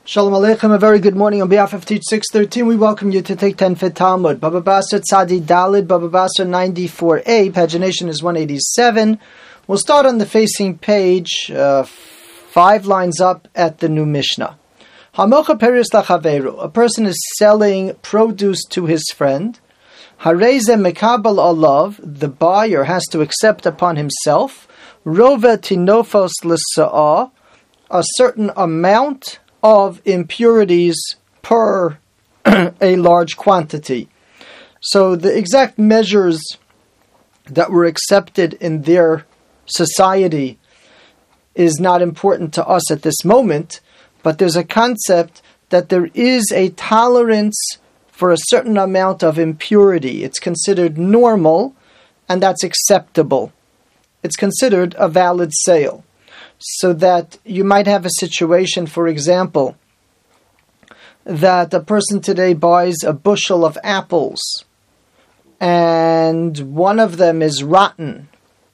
Shalom Aleichem, a very good morning. On behalf of Teach 613, we welcome you to take 10 Fit Talmud. Baba Basra Tzadi Dalid, Baba Basra 94a, pagination is 187. We'll start on the facing page, 5 lines up at the new Mishnah. Hamocha Peris Lachaveru, a person is selling produce to his friend. Hareze Mekabel Alav, the buyer has to accept upon himself. Rova Tinofos L'Sa'ah, a certain amount of impurities per a large quantity. So the exact measures that were accepted in their society is not important to us at this moment, but there's a concept that there is a tolerance for a certain amount of impurity. It's considered normal, and that's acceptable. It's considered a valid sale. So that you might have a situation, for example, that a person today buys a bushel of apples and one of them is rotten.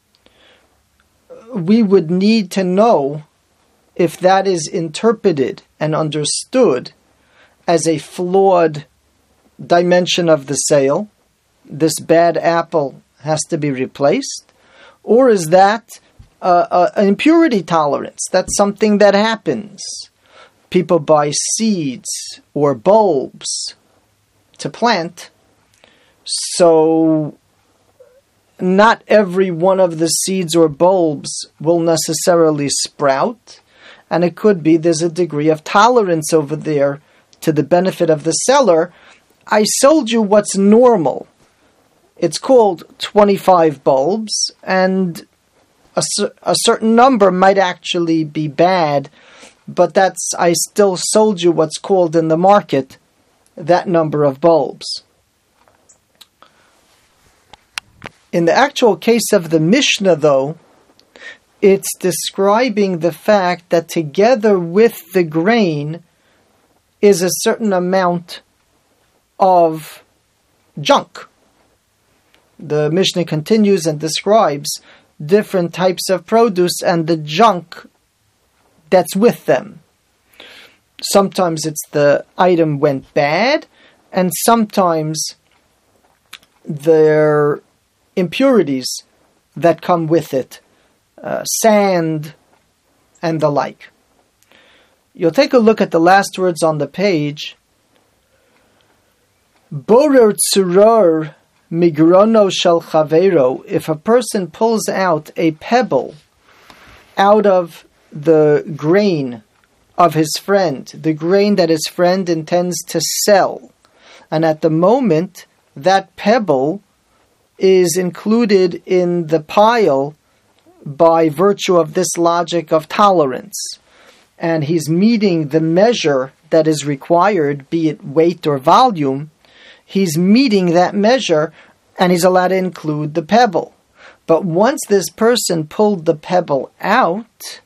We would need to know if that is interpreted and understood as a flawed dimension of the sale. This bad apple has to be replaced, or is that an impurity tolerance? That's something that happens. People buy seeds or bulbs to plant, so not every one of the seeds or bulbs will necessarily sprout, and it could be there's a degree of tolerance over there to the benefit of the seller. I sold you what's normal. It's called 25 bulbs, and a certain number might actually be bad, but I still sold you what's called in the market that number of bulbs. In the actual case of the Mishnah, though, it's describing the fact that together with the grain is a certain amount of junk. The Mishnah continues and describes different types of produce and the junk that's with them. Sometimes it's the item went bad, and sometimes there are impurities that come with it, sand and the like. You'll take a look at the last words on the page. Borer tsuror migrono shel chavero, if a person pulls out a pebble out of the grain of his friend, the grain that his friend intends to sell, and at the moment that pebble is included in the pile by virtue of this logic of tolerance, and he's meeting the measure that is required, be it weight or volume, he's meeting that measure, and he's allowed to include the pebble. But once this person pulled the pebble out,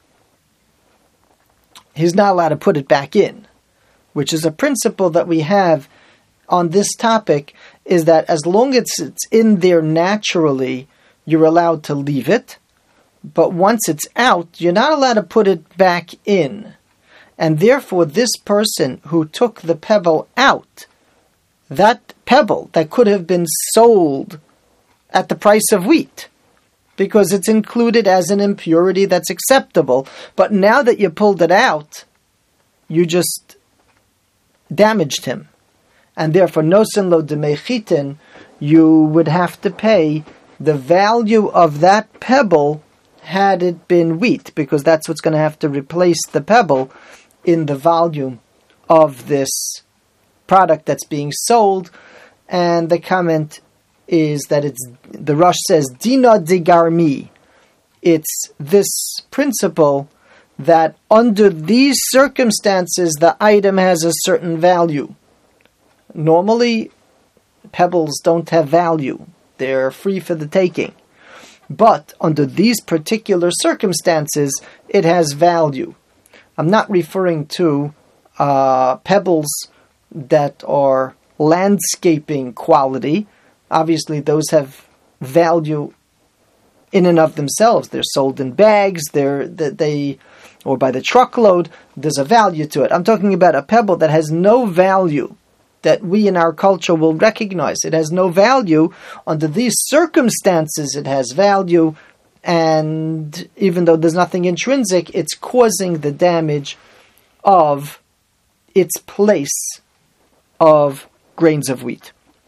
he's not allowed to put it back in, which is a principle that we have on this topic, is that as long as it's in there naturally, you're allowed to leave it. But once it's out, you're not allowed to put it back in. And therefore, this person who took the pebble out, that pebble that could have been sold at the price of wheat, because it's included as an impurity that's acceptable. But now that you pulled it out, you just damaged him. And therefore, nosen lo demei chitin, you would have to pay the value of that pebble had it been wheat, because that's what's going to have to replace the pebble in the volume of this product that's being sold. And the comment is that the Rosh says, Dina digarmi. It's this principle that under these circumstances, the item has a certain value. Normally, pebbles don't have value. They're free for the taking. But under these particular circumstances, it has value. I'm not referring to pebbles that are landscaping quality. Obviously, those have value in and of themselves. They're sold in bags. They or by the truckload, there's a value to it. I'm talking about a pebble that has no value, that we in our culture will recognize. It has no value. Under these circumstances, it has value, and even though there's nothing intrinsic, it's causing the damage of its place of grains of wheat.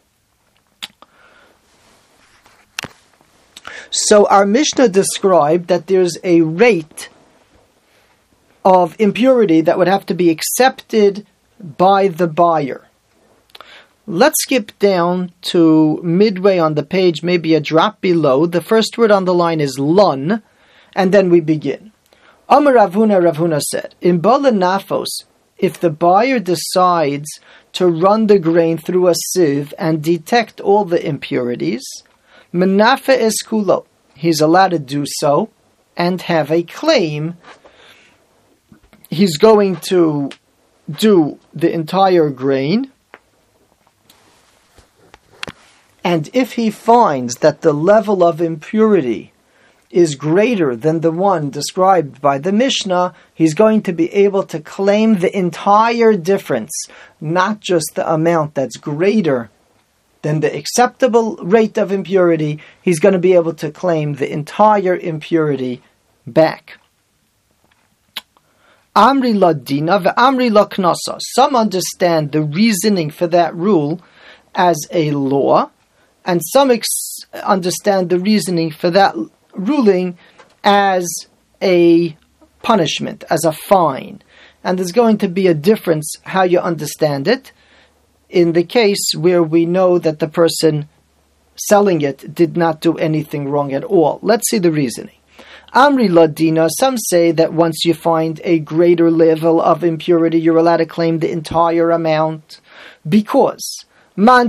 So our Mishnah described that there's a rate of impurity that would have to be accepted by the buyer. Let's skip down to midway on the page, maybe a drop below. The first word on the line is lun, and then we begin. Amar Rav Huna said, in Bala Nafos, if the buyer decides to run the grain through a sieve and detect all the impurities, Menafe eskulo, he's allowed to do so and have a claim. He's going to do the entire grain, and if he finds that the level of impurity is greater than the one described by the Mishnah, he's going to be able to claim the entire difference, not just the amount that's greater than the acceptable rate of impurity. He's going to be able to claim the entire impurity back. Amri la dina ve'amri la knasa. Some understand the reasoning for that rule as a law, and some understand the reasoning for that ruling as a punishment, as a fine. And there's going to be a difference how you understand it in the case where we know that the person selling it did not do anything wrong at all. Let's see the reasoning. Amri Ladina, some say that once you find a greater level of impurity, you're allowed to claim the entire amount, because when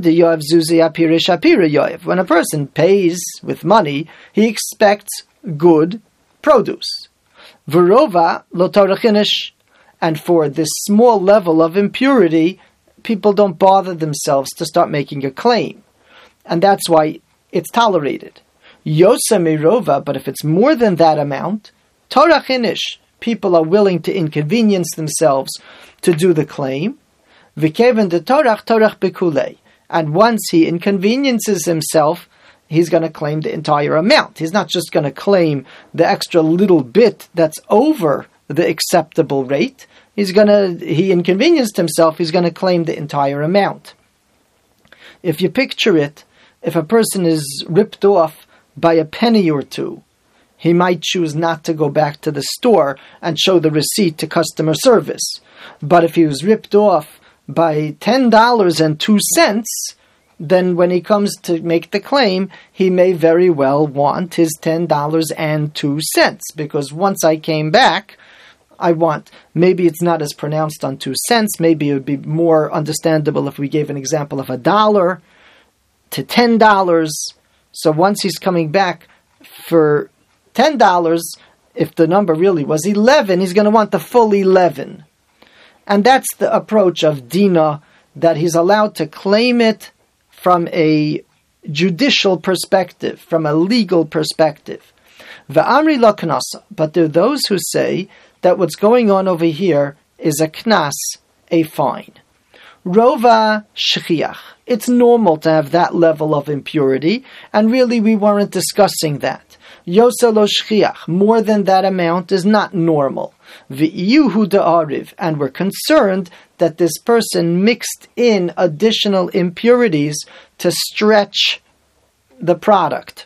a person pays with money, he expects good produce. Verova lo tarachinish, and for this small level of impurity, people don't bother themselves to start making a claim, and that's why it's tolerated. Yosamirova, but if it's more than that amount, tarachinish, people are willing to inconvenience themselves to do the claim. V'keven de torach bekulei, and once he inconveniences himself, he's going to claim the entire amount. He's not just going to claim the extra little bit that's over the acceptable rate. He inconvenienced himself, he's going to claim the entire amount. If you picture it, if a person is ripped off by a penny or two, he might choose not to go back to the store and show the receipt to customer service. But if he was ripped off by $10.02, then when he comes to make the claim, he may very well want his $10.02, because once I came back, maybe it's not as pronounced on 2 cents, maybe it would be more understandable if we gave an example of $1 to $10. So once he's coming back for $10, if the number really was 11, he's going to want the full 11. And that's the approach of Dina, that he's allowed to claim it from a judicial perspective, from a legal perspective. V'amri la knasa, but there are those who say that what's going on over here is a knas, a fine. Rova shchiach. It's normal to have that level of impurity, and really we weren't discussing that. Yosa lo shchiach, more than that amount is not normal. V'iyuhu da'ariv, and we're concerned that this person mixed in additional impurities to stretch the product.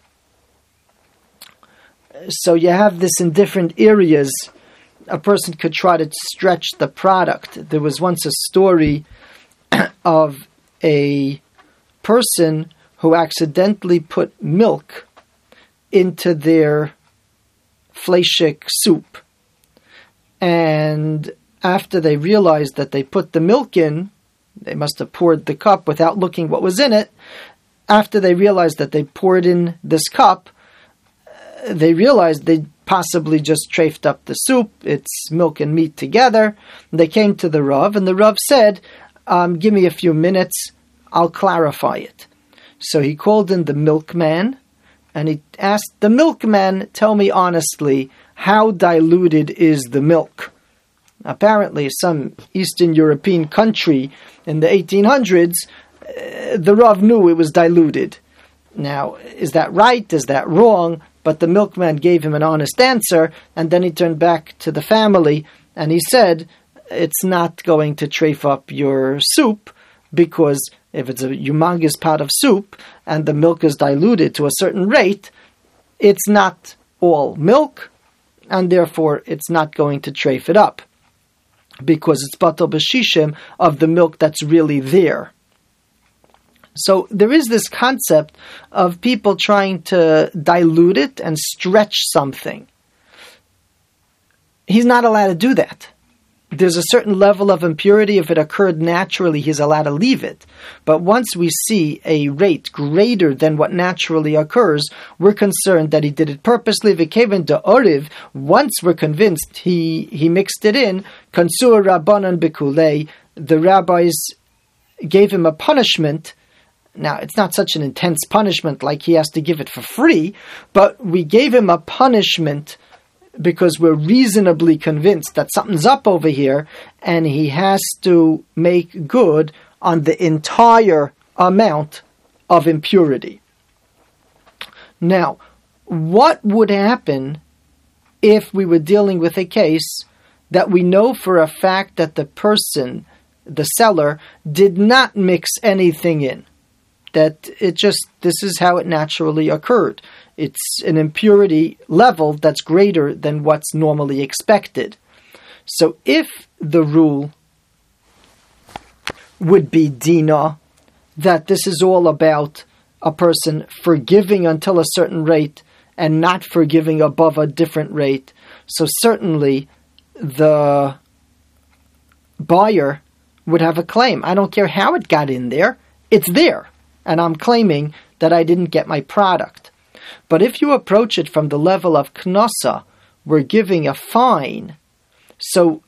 So you have this in different areas. A person could try to stretch the product. There was once a story of a person who accidentally put milk into their fleishik soup. And after they realized that they put the milk in, they must have poured the cup without looking what was in it. After they realized that they poured in this cup, they realized they possibly just trafed up the soup. It's milk and meat together. They came to the Rav, and the Rav said, give me a few minutes, I'll clarify it. So he called in the milkman, and he asked the milkman, tell me honestly, how diluted is the milk. Apparently, some Eastern European country in the 1800s, the Rav knew it was diluted. Now, is that right? Is that wrong? But the milkman gave him an honest answer, and then he turned back to the family, and he said, it's not going to trafe up your soup, because if it's a humongous pot of soup, and the milk is diluted to a certain rate, it's not all milk, and therefore it's not going to trafe it up, because it's batal b'shishim of the milk that's really there. So there is this concept of people trying to dilute it and stretch something. He's not allowed to do that. There's a certain level of impurity. If it occurred naturally, he's allowed to leave it. But once we see a rate greater than what naturally occurs, we're concerned that he did it purposely. V'keven de'oriv, once we're convinced he mixed it in, kansur rabbanan bekulei, the rabbis gave him a punishment. Now, it's not such an intense punishment like he has to give it for free, but we gave him a punishment because we're reasonably convinced that something's up over here, and he has to make good on the entire amount of impurity. Now, what would happen if we were dealing with a case that we know for a fact that the person, the seller, did not mix anything in? That this is how it naturally occurred. It's an impurity level that's greater than what's normally expected. So if the rule would be dina, that this is all about a person forgiving until a certain rate and not forgiving above a different rate, so certainly the buyer would have a claim. I don't care how it got in there, it's there. And I'm claiming that I didn't get my product. But if you approach it from the level of knasa, we're giving a fine. So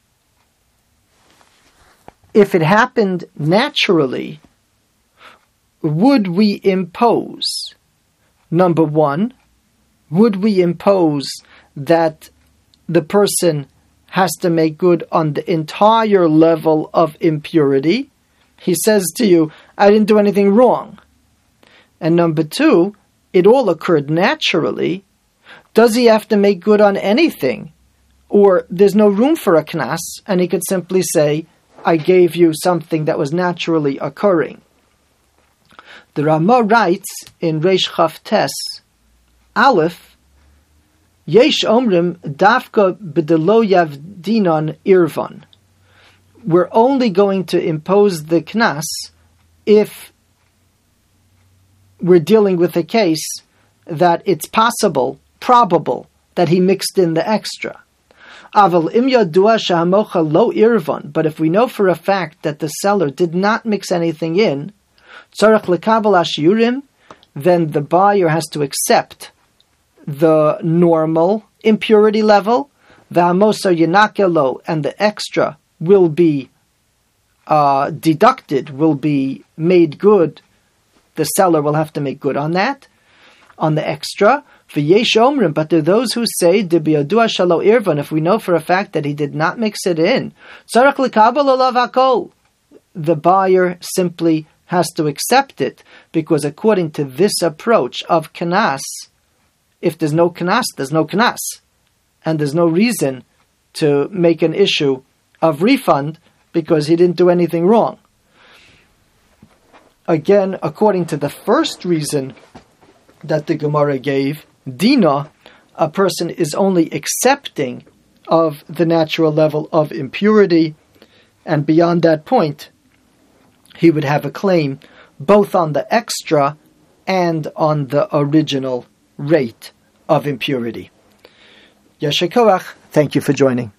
if it happened naturally, would we impose, number one, would we impose that the person has to make good on the entire level of impurity? He says to you, I didn't do anything wrong. And number two, it all occurred naturally. Does he have to make good on anything? Or there's no room for a knas, and he could simply say, I gave you something that was naturally occurring. The Rama writes in Reish Chaf Tes, Aleph, Yesh Omrim Dafka B'delo Yavdinon Irvan. We're only going to impose the knas if we're dealing with a case that it's possible, probable, that he mixed in the extra. Aval im yadua shehamocha lo irvan, but if we know for a fact that the seller did not mix anything in, tzarech lekabel ashiurim, then the buyer has to accept the normal impurity level, v'hamosa yinakelo, and the extra will be deducted, will be made good. The seller will have to make good on that, on the extra. V'yesh omrim, but there are those who say, Dibiyadua shalo irvan, if we know for a fact that he did not mix it in, tzarech lekabel olav hakol, the buyer simply has to accept it, because according to this approach of knas, if there's no knas, there's no knas, and there's no reason to make an issue of refund because he didn't do anything wrong. Again, according to the first reason that the Gemara gave, dina, a person is only accepting of the natural level of impurity, and beyond that point, he would have a claim both on the extra and on the original rate of impurity. Yasher koach, thank you for joining.